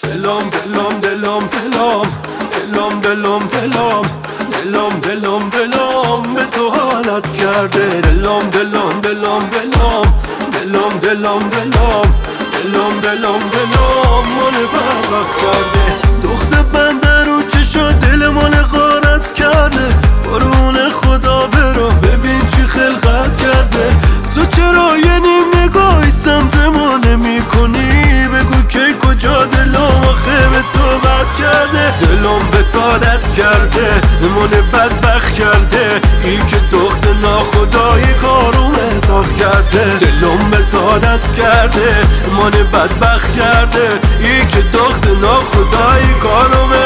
دلم دلم دلم دلم دلم دلم دلم دلم دلم دلم به تو حالت کرده. دلم دلم دلم دلم دلم دلم دلم دلم دلم دلم من بدبخت کرده. دخت بنده رو چشا دل من غارت کرده. قربون خدا برو ببین چی خلقت کرده. تو چرا یه نیم نگاهی سمت ما نمی کنی؟ بگو که کجا دلم آخه به تو بد کرده. دلم به تادت کرده من بدبخت کرده. این که دخت ناخدایی کارم سخت کرده. دلم به تادت کرده من بدبخت کرده. این که دخت ناخدایی کارمه.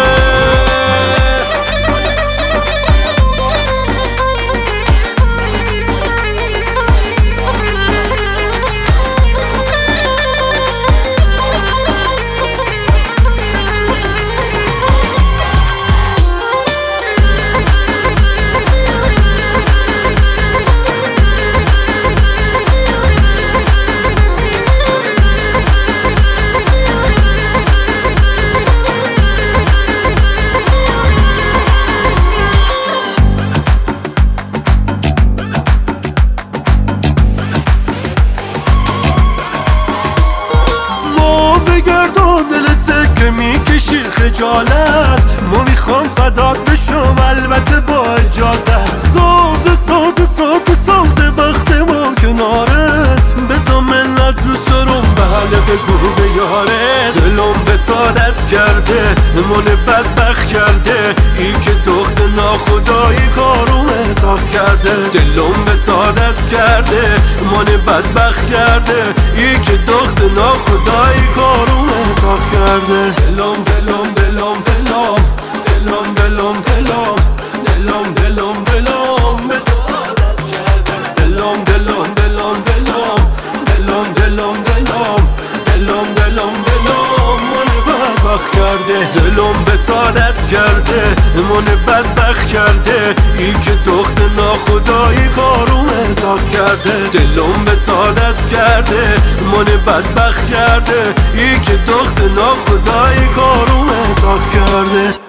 بگردان دلت که میکشی خجالت. ما میخوام فدات بشم البته با اجازت. ساز ساز ساز ساز بخت ما کنارت. بزا منت رو سرم بله بگو به یارت. دلم به تادت کرده من بدبخت کرده. این که دخت ناخدایی کارم سخت کرده. دلم به تادت کرده من بدبخت کرده. این که دخت ناخدایی کارم سخت کرده. دلم دلم دلم دلم دلم دلم دلم دلم دلم دلم به تو عادت کرده. دلم دلم دلم دلم دلم دلم دلم دلم دلم دلم من بدبخت کرده. دلم به تادت کرده من بدبخت کرده. این که دخت ناخدایی کارم سخت کرده. دلم به تادت کرده من بدبخت کرده. این که دخت ناخدایی کارم سخت کرده.